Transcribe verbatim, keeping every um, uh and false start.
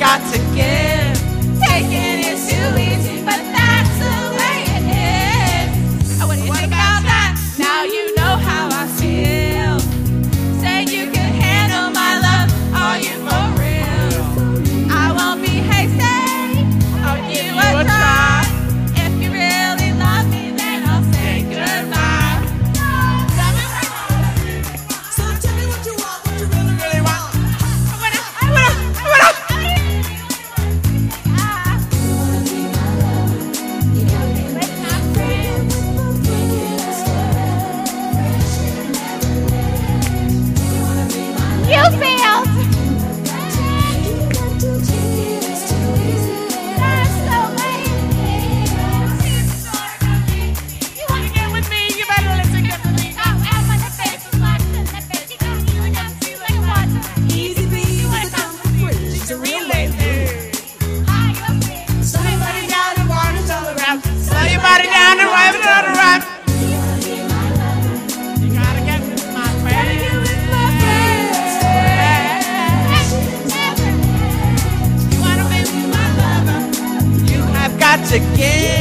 got to give. Taking is too easy, but that's the way it is. What do you think about that? Now you know how I feel. Say you can handle my love, are you for real? I won't be hasty, I'll give you a try. If you really love me, then I'll say goodbye. So tell me what you want, what you really, really want. I wanna, I wanna, I wanna. You failed! That's so lame! You want to get with me? You better listen to me. Oh, I'm on the face of my face. You got me like I'm feeling what? Easy B with a comfort. She's a real lady. Slow your body down and wind it all around. Slow your body down and wind it all around. You gotta get with my friend. You wanna be my lover? You have got to give.